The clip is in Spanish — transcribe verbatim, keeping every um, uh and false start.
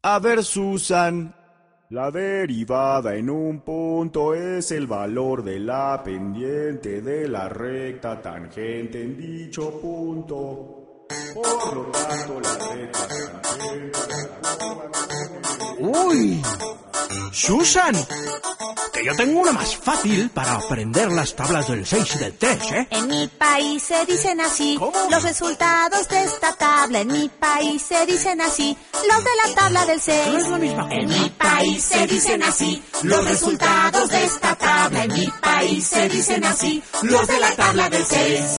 A ver, Susan. La derivada en un punto es el valor de la pendiente de la recta tangente en dicho punto. Por lo tanto, la recta tangente... ¡Uy! ¡Susan! Que yo tengo una más fácil para aprender las tablas del seis y del tres, ¿eh? En mi país se dicen así. ¿Cómo? Los resultados de esta tabla. En mi país se dicen así. Los de la tabla del seis. No es la misma cosa. En mi país se dicen así. Los resultados de esta tabla. En mi país se dicen así. Los de la tabla del seis.